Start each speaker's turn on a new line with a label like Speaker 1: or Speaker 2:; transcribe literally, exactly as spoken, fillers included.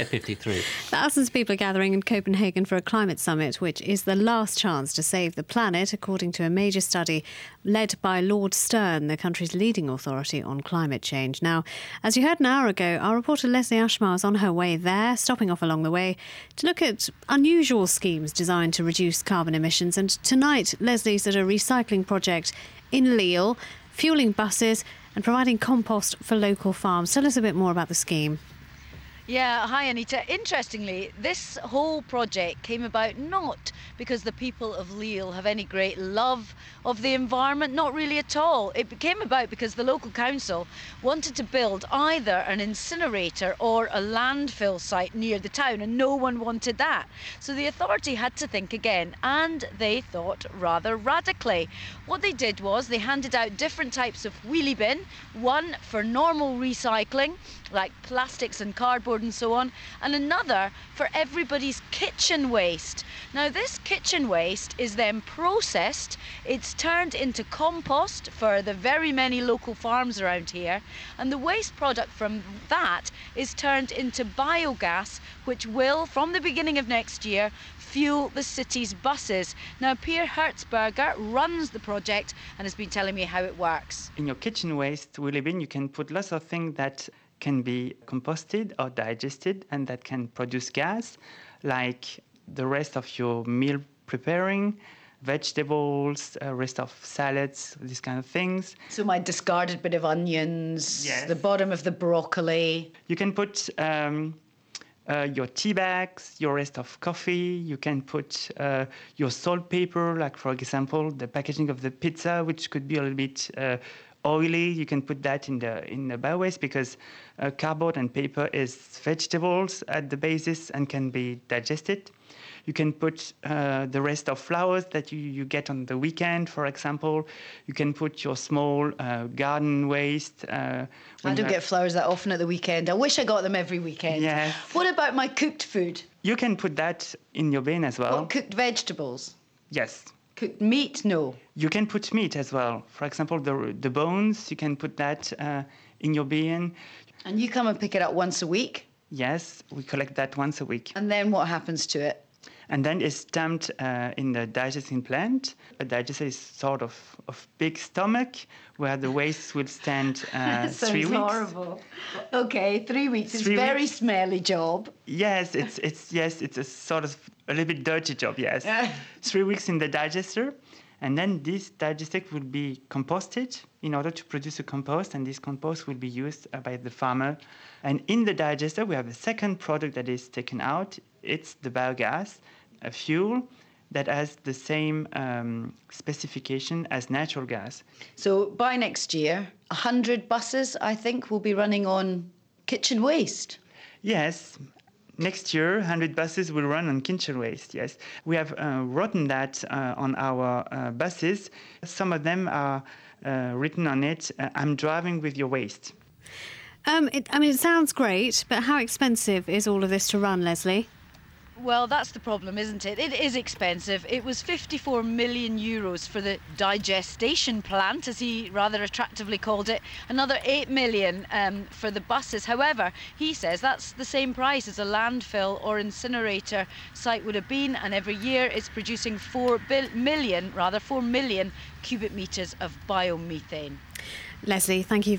Speaker 1: Site fifty-three.
Speaker 2: Thousands of people are gathering in Copenhagen for a climate summit, which is the last chance to save the planet, according to a major study led by Lord Stern, the country's leading authority on climate change. Now, as you heard an hour ago, our reporter Leslie Ashmar is on her way there, stopping off along the way to look at unusual schemes designed to reduce carbon emissions. And tonight, Leslie's at a recycling project in Lille, fuelling buses and providing compost for local farms. Tell us a bit more about the scheme.
Speaker 3: Yeah, hi Anita. Interestingly, this whole project came about not because the people of Lille have any great love of the environment, not really at all. It came about because the local council wanted to build either an incinerator or a landfill site near the town, and no one wanted that. So the authority had to think again, and they thought rather radically. What they did was they handed out different types of wheelie bin, one for normal recycling, like plastics and cardboard and so on, and another for everybody's kitchen waste. Now this kitchen waste is then processed, it's turned into compost for the very many local farms around here, and the waste product from that is turned into biogas, which will, from the beginning of next year, fuel the city's buses. Now Pierre Hertzberger runs the project and has been telling me how it works.
Speaker 4: In your kitchen waste wheelie bin, you can put lots of things that can be composted or digested and that can produce gas, like the rest of your meal preparing, vegetables, uh, rest of salads, these kind of things.
Speaker 5: So my discarded bit of onions,
Speaker 4: yes.
Speaker 5: The bottom of the broccoli.
Speaker 4: You can put um, uh, your tea bags, your rest of coffee. You can put uh, your saltpeter, like for example, the packaging of the pizza, which could be a little bit uh, oily. You can put that in the in the biowaste because uh, cardboard and paper is vegetables at the basis and can be digested. You can put uh, the rest of flowers that you, you get on the weekend, for example. You can put your small uh, garden waste. Uh,
Speaker 5: I don't get flowers that often at the weekend. I wish I got them every weekend.
Speaker 4: Yes.
Speaker 5: What about my cooked food?
Speaker 4: You can put that in your bin as well.
Speaker 5: What, cooked vegetables?
Speaker 4: Yes.
Speaker 5: Cooked meat? No.
Speaker 4: You can put meat as well. For example, the the bones, you can put that uh, in your bin.
Speaker 5: And you come and pick it up once a week?
Speaker 4: Yes, we collect that once a week.
Speaker 5: And then what happens to it?
Speaker 4: And then it's dumped uh, in the digesting plant. A digester is sort of of big stomach where the waste will stand uh, three weeks.
Speaker 5: Horrible. Okay, three weeks. It's
Speaker 4: Three
Speaker 5: a very
Speaker 4: weeks.
Speaker 5: smelly job.
Speaker 4: Yes, it's it's yes, it's a sort of a little bit dirty job. Yes, three weeks in the digester, and then this digester will be composted in order to produce a compost, and this compost will be used uh, by the farmer. And in the digester, we have a second product that is taken out. It's the biogas, a fuel that has the same um, specification as natural gas.
Speaker 5: So by next year, one hundred buses, I think, will be running on kitchen waste.
Speaker 4: Yes. Next year, one hundred buses will run on kitchen waste, yes. We have uh, written that uh, on our uh, buses. Some of them are uh, written on it, uh, I'm driving with your waste.
Speaker 2: Um, it, I mean, it sounds great, but how expensive is all of this to run, Leslie?
Speaker 3: Well, that's the problem, isn't it? It is expensive. It was fifty-four million euros for the digestation plant, as he rather attractively called it. Another eight million um, for the buses. However, he says that's the same price as a landfill or incinerator site would have been, and every year it's producing four bil- million, rather four million cubic metres of biomethane.
Speaker 2: Leslie, thank you very